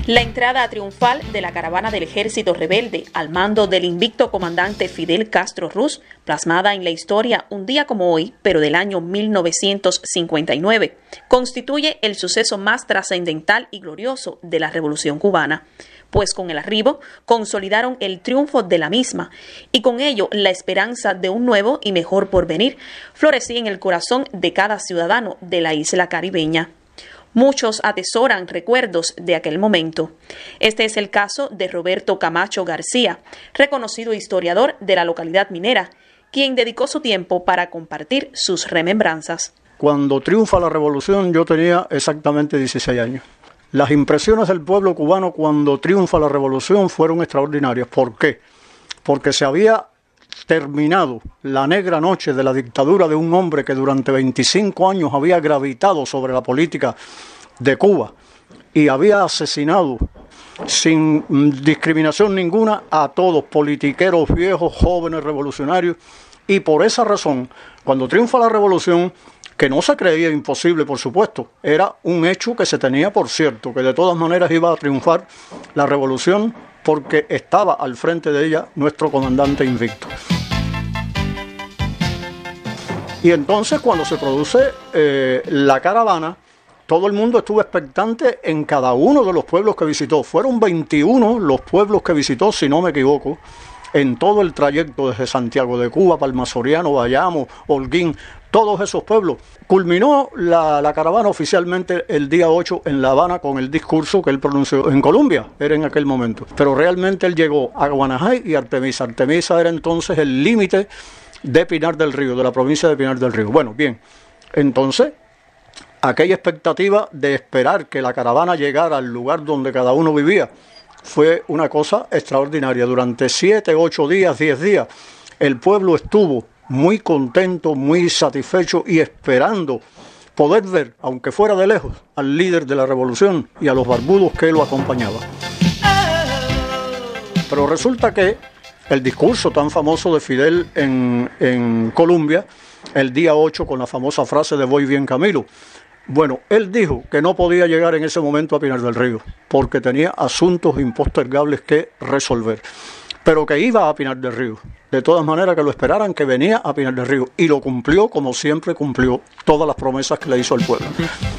La entrada triunfal de la caravana del ejército rebelde al mando del invicto comandante Fidel Castro Ruz, plasmada en la historia un día como hoy, pero del año 1959, constituye el suceso más trascendental y glorioso de la Revolución cubana, pues con el arribo consolidaron el triunfo de la misma y con ello la esperanza de un nuevo y mejor porvenir florecía en el corazón de cada ciudadano de la isla caribeña. Muchos atesoran recuerdos de aquel momento. Este es el caso de Roberto Camacho García, reconocido historiador de la localidad minera, quien dedicó su tiempo para compartir sus remembranzas. Cuando triunfa la revolución yo tenía exactamente 16 años. Las impresiones del pueblo cubano cuando triunfa la revolución fueron extraordinarias. ¿Por qué? Porque se había terminado la negra noche de la dictadura de un hombre que durante 25 años había gravitado sobre la política de Cuba y había asesinado sin discriminación ninguna a todos, politiqueros viejos, jóvenes, revolucionarios, y por esa razón, cuando triunfa la revolución, que no se creía imposible, por supuesto, era un hecho que se tenía por cierto, que de todas maneras iba a triunfar la revolución porque estaba al frente de ella nuestro comandante invicto. Y entonces cuando se produce la caravana, todo el mundo estuvo expectante en cada uno de los pueblos que visitó. Fueron 21 los pueblos que visitó, si no me equivoco, en todo el trayecto desde Santiago de Cuba, Palma Soriano, Bayamo, Holguín, todos esos pueblos. Culminó la caravana oficialmente el día 8 en La Habana con el discurso que él pronunció en Colombia, era en aquel momento. Pero realmente él llegó a Guanajay y Artemisa. Artemisa era entonces el límite de Pinar del Río, de la provincia de Pinar del Río. Bueno, bien, entonces aquella expectativa de esperar que la caravana llegara al lugar donde cada uno vivía fue una cosa extraordinaria. Durante 7, 8 días, 10 días, el pueblo estuvo muy contento, muy satisfecho y esperando poder ver, aunque fuera de lejos, al líder de la revolución y a los barbudos que lo acompañaban. Pero resulta que el discurso tan famoso de Fidel en Colombia, el día 8, con la famosa frase de "Voy bien, Camilo", bueno, él dijo que no podía llegar en ese momento a Pinar del Río, porque tenía asuntos impostergables que resolver, pero que iba a Pinar del Río. De todas maneras, que lo esperaran, que venía a Pinar del Río, y lo cumplió como siempre cumplió todas las promesas que le hizo al pueblo.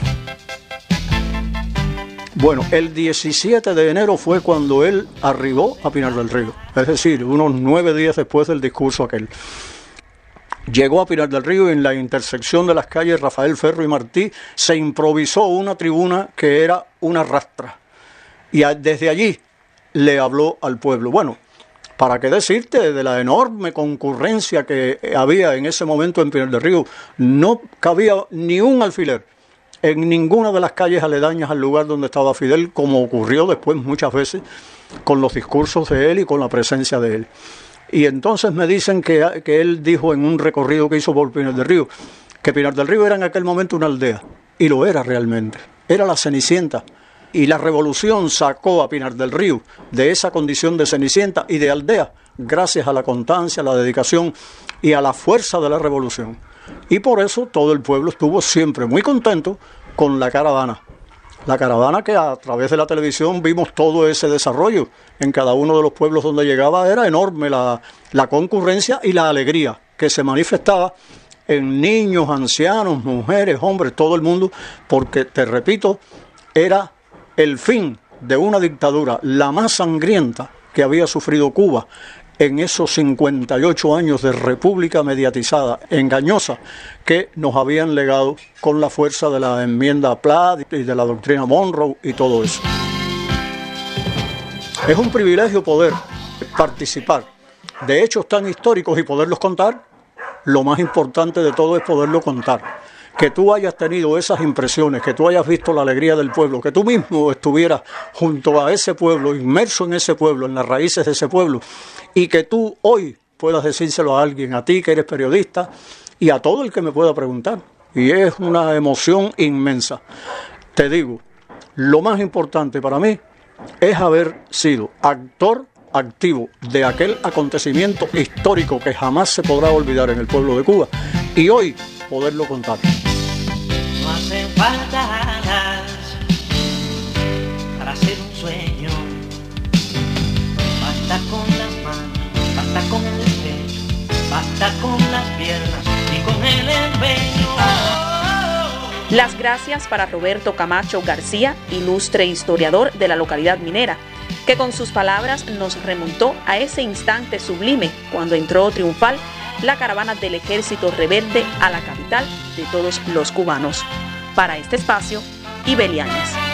Bueno, el 17 de enero fue cuando él arribó a Pinar del Río, es decir, unos 9 días después del discurso aquel. Llegó a Pinar del Río y en la intersección de las calles Rafael Ferro y Martí se improvisó una tribuna que era una rastra. Y desde allí le habló al pueblo. Bueno, ¿para qué decirte de la enorme concurrencia que había en ese momento en Pinar del Río? No cabía ni un alfiler en ninguna de las calles aledañas al lugar donde estaba Fidel, como ocurrió después muchas veces con los discursos de él y con la presencia de él. Y entonces me dicen que él dijo en un recorrido que hizo por Pinar del Río, que Pinar del Río era en aquel momento una aldea, y lo era realmente, era la Cenicienta, y la revolución sacó a Pinar del Río de esa condición de Cenicienta y de aldea, gracias a la constancia, a la dedicación y a la fuerza de la revolución. Y por eso todo el pueblo estuvo siempre muy contento con la caravana. La caravana que a través de la televisión vimos todo ese desarrollo. En cada uno de los pueblos donde llegaba era enorme la concurrencia y la alegría que se manifestaba en niños, ancianos, mujeres, hombres, todo el mundo, porque, te repito, era el fin de una dictadura, la más sangrienta que había sufrido Cuba en esos 58 años de república mediatizada, engañosa, que nos habían legado con la fuerza de la enmienda Platt y de la doctrina Monroe y todo eso. Es un privilegio poder participar de hechos tan históricos y poderlos contar. Lo más importante de todo es poderlo contar. Que tú hayas tenido esas impresiones, que tú hayas visto la alegría del pueblo, que tú mismo estuvieras junto a ese pueblo, inmerso en ese pueblo, en las raíces de ese pueblo, y que tú hoy puedas decírselo a alguien, a ti que eres periodista, y a todo el que me pueda preguntar. Y es una emoción inmensa. Te digo, lo más importante para mí es haber sido actor activo de aquel acontecimiento histórico que jamás se podrá olvidar en el pueblo de Cuba, y hoy poderlo contar. No hacen falta alas para hacer un sueño. piernas y con el empeño. Las gracias para Roberto Camacho García, ilustre historiador de la localidad minera, que con sus palabras nos remontó a ese instante sublime cuando entró triunfal la caravana del Ejército Rebelde a la capital de todos los cubanos. Para este espacio, Ibeli Áñez.